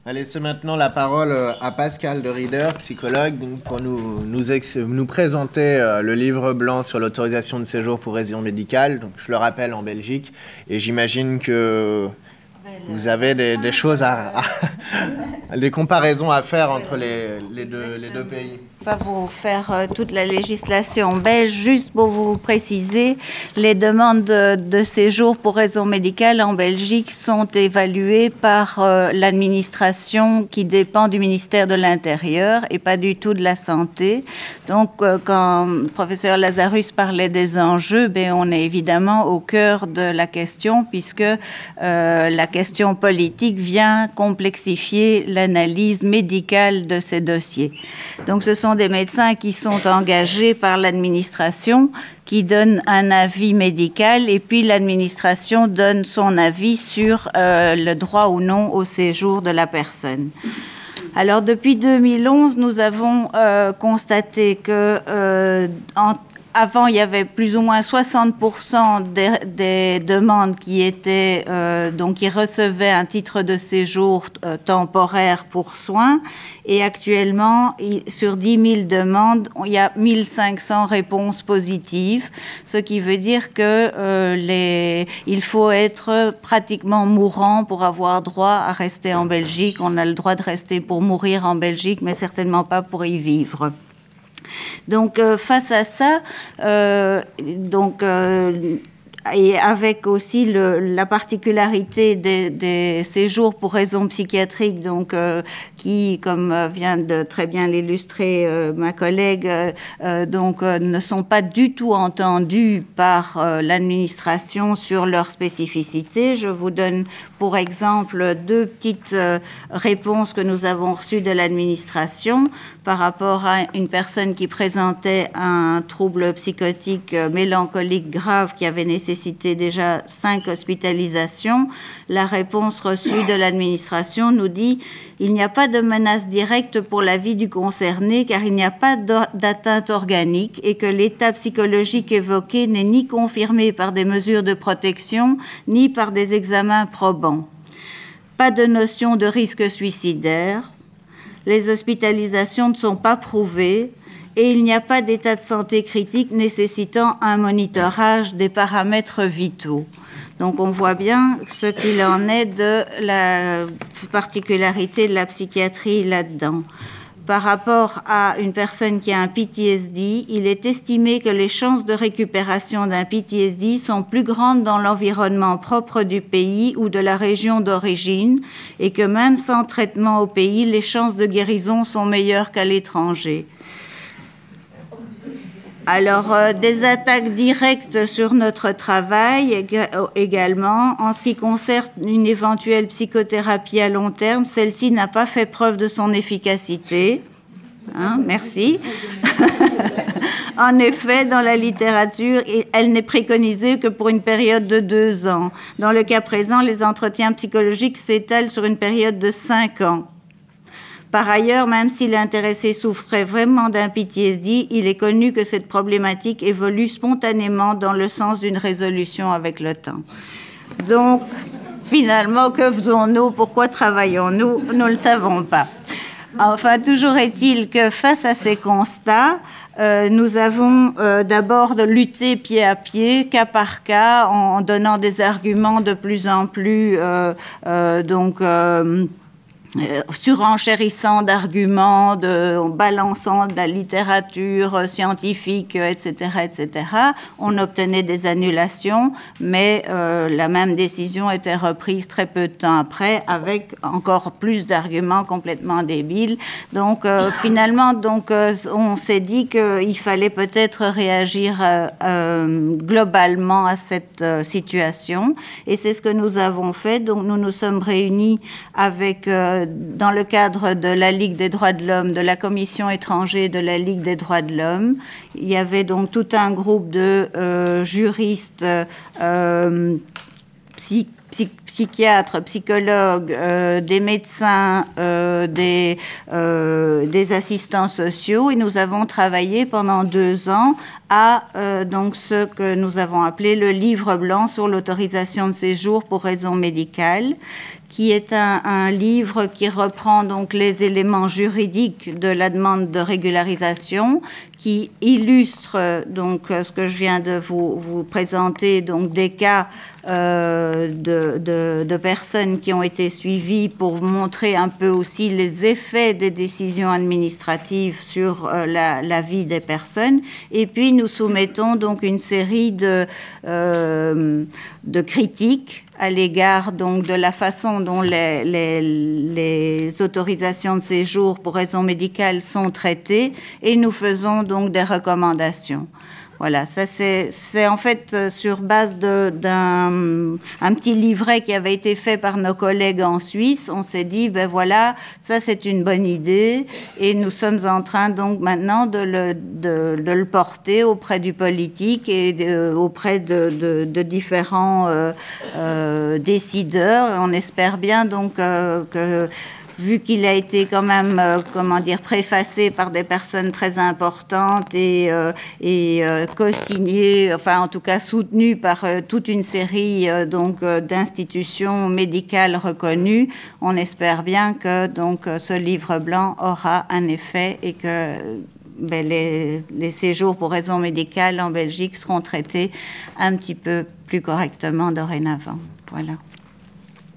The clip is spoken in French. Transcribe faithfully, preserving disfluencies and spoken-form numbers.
On va laisser maintenant la parole à Pascal de Rieder, psychologue, pour nous, nous, ex- nous présenter euh, le livre blanc sur l'autorisation de séjour pour raison médicale. Donc, je le rappelle, en Belgique. Et j'imagine que vous avez des, des choses à, à des comparaisons à faire entre les, les, deux, les deux pays. Pas vous faire euh, toute la législation belge, juste pour vous préciser, les demandes de, de séjour pour raison médicale en Belgique sont évaluées par euh, l'administration qui dépend du ministère de l'Intérieur et pas du tout de la Santé. Donc, euh, quand le professeur Lazarus parlait des enjeux, ben, on est évidemment au cœur de la question puisque euh, la question politique vient complexifier l'analyse médicale de ces dossiers. Donc, ce sont des médecins qui sont engagés par l'administration, qui donnent un avis médical, et puis l'administration donne son avis sur euh, le droit ou non au séjour de la personne. Alors, depuis deux mille onze, nous avons euh, constaté que euh, en Avant, il y avait plus ou moins soixante pour cent des, des demandes qui étaient euh, donc qui recevaient un titre de séjour euh, temporaire pour soins, et actuellement, il, sur dix mille demandes, il y a mille cinq cents réponses positives, ce qui veut dire que euh, les, il faut être pratiquement mourant pour avoir droit à rester en Belgique. On a le droit de rester pour mourir en Belgique, mais certainement pas pour y vivre. Donc, euh, face à ça, euh, donc, euh, et avec aussi le, la particularité des, des séjours pour raisons psychiatriques, donc euh, qui, comme vient de très bien l'illustrer euh, ma collègue, euh, donc euh, ne sont pas du tout entendus par euh, l'administration sur leur spécificité. Je vous donne, pour exemple, deux petites euh, réponses que nous avons reçues de l'administration par rapport à une personne qui présentait un trouble psychotique euh, mélancolique grave qui avait nécessité nécessité déjà cinq hospitalisations. La réponse reçue de l'administration nous dit « Il n'y a pas de menace directe pour la vie du concerné car il n'y a pas d'atteinte organique et que l'état psychologique évoqué n'est ni confirmé par des mesures de protection ni par des examens probants. Pas de notion de risque suicidaire. Les hospitalisations ne sont pas prouvées. Et il n'y a pas d'état de santé critique nécessitant un monitorage des paramètres vitaux. » Donc on voit bien ce qu'il en est de la particularité de la psychiatrie là-dedans. Par rapport à une personne qui a un P T S D, il est estimé que les chances de récupération d'un P T S D sont plus grandes dans l'environnement propre du pays ou de la région d'origine et que même sans traitement au pays, les chances de guérison sont meilleures qu'à l'étranger. Alors, euh, des attaques directes sur notre travail également. En ce qui concerne une éventuelle psychothérapie à long terme, celle-ci n'a pas fait preuve de son efficacité. Hein, merci. En effet, dans la littérature, elle n'est préconisée que pour une période de deux ans. Dans le cas présent, les entretiens psychologiques s'étalent sur une période de cinq ans. Par ailleurs, même si l'intéressé souffrait vraiment d'un P T S D, il est connu que cette problématique évolue spontanément dans le sens d'une résolution avec le temps. Donc, finalement, que faisons-nous? Pourquoi travaillons-nous? Nous ne le savons pas. Enfin, toujours est-il que face à ces constats, euh, nous avons euh, d'abord de lutter pied à pied, cas par cas, en donnant des arguments de plus en plus euh, euh, donc euh, Euh, surenchérissant d'arguments, de, en balançant de la littérature scientifique, et cetera, et cetera. On obtenait des annulations, mais euh, la même décision était reprise très peu de temps après, avec encore plus d'arguments complètement débiles. Donc, euh, finalement, donc, euh, on s'est dit qu'il fallait peut-être réagir euh, euh, globalement à cette euh, situation, et c'est ce que nous avons fait. Donc, nous nous sommes réunis avec euh, dans le cadre de la Ligue des droits de l'homme, de la Commission étrangère de la Ligue des droits de l'homme. Il y avait donc tout un groupe de euh, juristes, euh, psy, psy, psychiatres, psychologues, euh, des médecins, euh, des, euh, des assistants sociaux, et nous avons travaillé pendant deux ans à euh, donc ce que nous avons appelé le livre blanc sur l'autorisation de séjour pour raison médicale, qui est un, un livre qui reprend donc les éléments juridiques de la demande de régularisation, qui illustre donc ce que je viens de vous, vous présenter, donc des cas euh, de, de, de personnes qui ont été suivies pour vous montrer un peu aussi les effets des décisions administratives sur euh, la, la vie des personnes. Et puis nous soumettons donc une série de, euh, de critiques à l'égard donc de la façon dont les, les, les autorisations de séjour pour raison médicale sont traitées, et nous faisons donc des recommandations. Voilà, ça c'est, c'est en fait sur base de, d'un un petit livret qui avait été fait par nos collègues en Suisse. On s'est dit, ben voilà, ça c'est une bonne idée, et nous sommes en train donc maintenant de le, de, de le porter auprès du politique et de, auprès de, de, de différents euh, euh, décideurs. On espère bien donc euh, que vu qu'il a été quand même, euh, comment dire, préfacé par des personnes très importantes et, euh, et euh, co-signé, enfin en tout cas soutenu par euh, toute une série euh, donc euh, d'institutions médicales reconnues, on espère bien que donc ce livre blanc aura un effet et que ben, les, les séjours pour raison médicale en Belgique seront traités un petit peu plus correctement dorénavant. Voilà.